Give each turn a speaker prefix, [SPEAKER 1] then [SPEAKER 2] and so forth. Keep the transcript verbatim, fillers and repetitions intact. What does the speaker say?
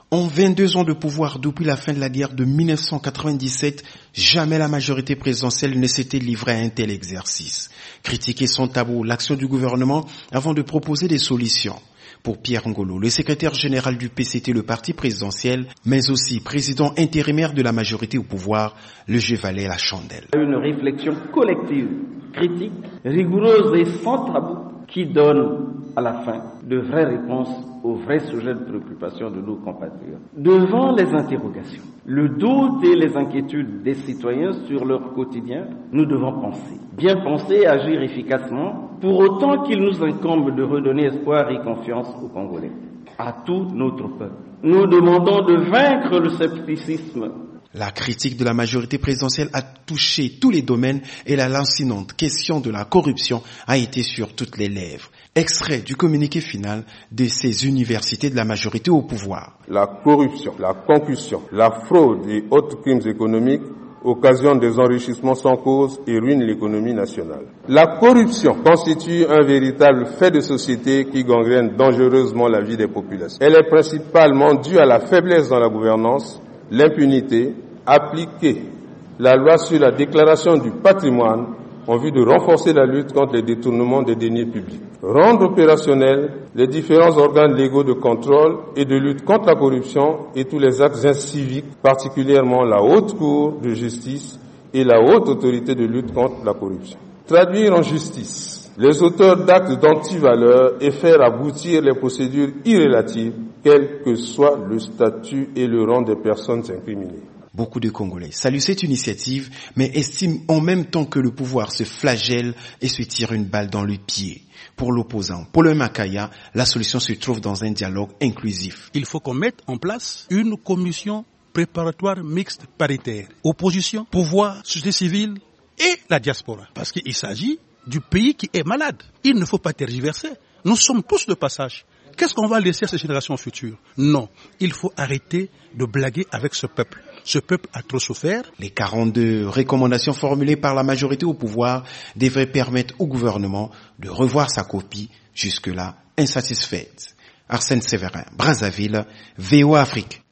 [SPEAKER 1] En vingt-deux ans de pouvoir depuis la fin de la guerre de mille neuf cent quatre-vingt-dix-sept, jamais la majorité présidentielle ne s'était livrée à un tel exercice. Critiquer sans tabou l'action du gouvernement avant de proposer des solutions. Pour Pierre Ngolo, le secrétaire général du P C T, le parti présidentiel, mais aussi président intérimaire de la majorité au pouvoir, le jeu valait la chandelle.
[SPEAKER 2] Une réflexion collective, critique, rigoureuse et sans tabou qui donne à la fin de vraies réponses aux vrais sujets de préoccupation de nos compatriotes. Devant les interrogations, le doute et les inquiétudes des citoyens sur leur quotidien, nous devons penser, bien penser et agir efficacement, pour autant qu'il nous incombe de redonner espoir et confiance aux Congolais, à tout notre peuple. Nous demandons de vaincre le scepticisme.
[SPEAKER 1] La critique de la majorité présidentielle a touché tous les domaines et la lancinante question de la corruption a été sur toutes les lèvres. Extrait du communiqué final de ces universités de la majorité au pouvoir.
[SPEAKER 3] La corruption, la concussion, la fraude et autres crimes économiques occasionnent des enrichissements sans cause et ruinent l'économie nationale. La corruption constitue un véritable fait de société qui gangrène dangereusement la vie des populations. Elle est principalement due à la faiblesse dans la gouvernance, l'impunité, appliquer la loi sur la déclaration du patrimoine en vue de renforcer la lutte contre les détournements des deniers publics. Rendre opérationnels les différents organes légaux de contrôle et de lutte contre la corruption et tous les actes inciviques, particulièrement la Haute Cour de justice et la Haute Autorité de lutte contre la corruption. Traduire en justice les auteurs d'actes d'antivaleur et faire aboutir les procédures irrélatives, quel que soit le statut et le rang des personnes incriminées.
[SPEAKER 1] Beaucoup de Congolais saluent cette initiative, mais estiment en même temps que le pouvoir se flagelle et se tire une balle dans le pied. Pour l'opposant, Paul Makaya, la solution se trouve dans un dialogue inclusif.
[SPEAKER 4] Il faut qu'on mette en place une commission préparatoire mixte paritaire. Opposition, pouvoir, société civile et la diaspora. Parce qu'il s'agit du pays qui est malade. Il ne faut pas tergiverser. Nous sommes tous de passage. Qu'est-ce qu'on va laisser à ces générations futures? Non, il faut arrêter de blaguer avec ce peuple. Ce peuple a trop souffert.
[SPEAKER 1] Les quarante-deux recommandations formulées par la majorité au pouvoir devraient permettre au gouvernement de revoir sa copie, jusque-là insatisfaite. Arsène Séverin, Brazzaville, V O A Afrique.